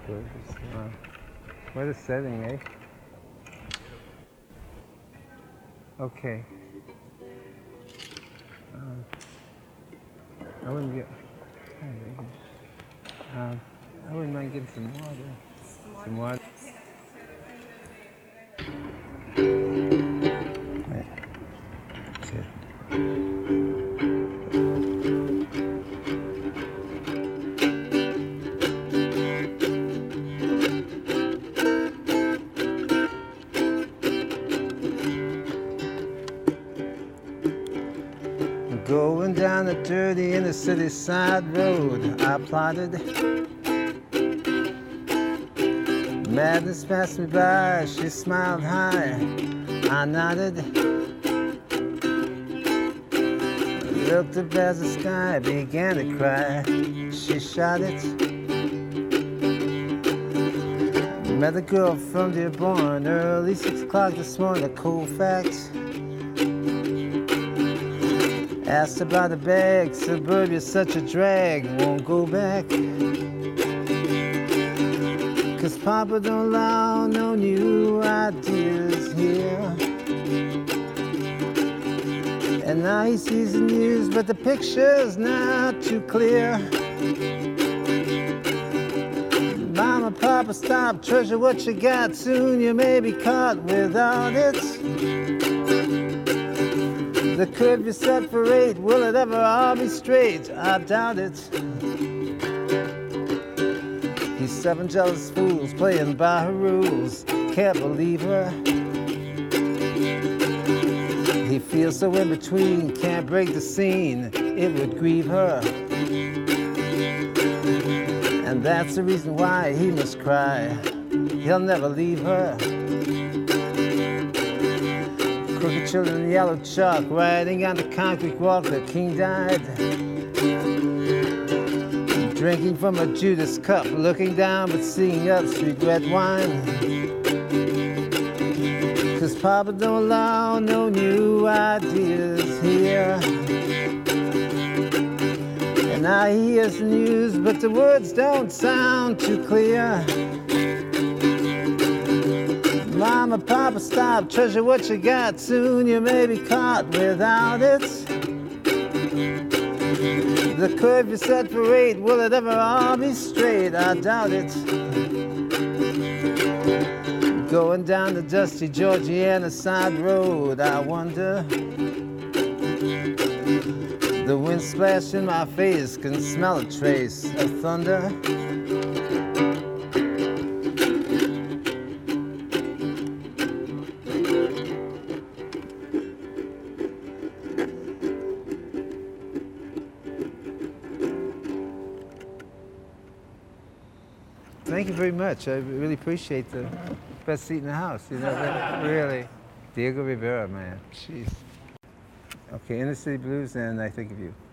good. What a setting, eh? Okay. I wouldn't get. I wouldn't mind getting some water. Some water. Going down the dirty inner city side road, I plotted. Madness passed me by, she smiled high, I nodded. Looked up as the sky began to cry, she shot it. Met a girl from Dearborn, early 6 o'clock this morning, a cold fact. Asked about the bag, suburbia's such a drag, won't go back. Cause Papa don't allow no new ideas here. And now he sees the news, but the picture's not too clear. Mama, Papa, stop, treasure what you got, soon you may be caught without it. The curve you set for 8, will it ever all be straight? I doubt it. These 7 jealous fools playing by her rules, can't believe her. He feels so in between, can't break the scene, it would grieve her. And that's the reason why he must cry, he'll never leave her. Crooked children in yellow chalk, riding on the concrete walk, the king died. Drinking from a Judas cup, looking down but seeing up, sweet red wine. Cause Papa don't allow no new ideas here. And now he hears the news, but the words don't sound too clear. Mama, Papa, stop, treasure what you got, soon you may be caught without it. The curve you set for 8, will it ever all be straight? I doubt it. Going down the dusty Georgiana side road, I wonder. The wind splashed in my face, can smell a trace of thunder. Thank you very much. I really appreciate the best seat in the house. You know, really. Diego Rivera, man. Jeez. Okay, Inner City Blues, and I think of you.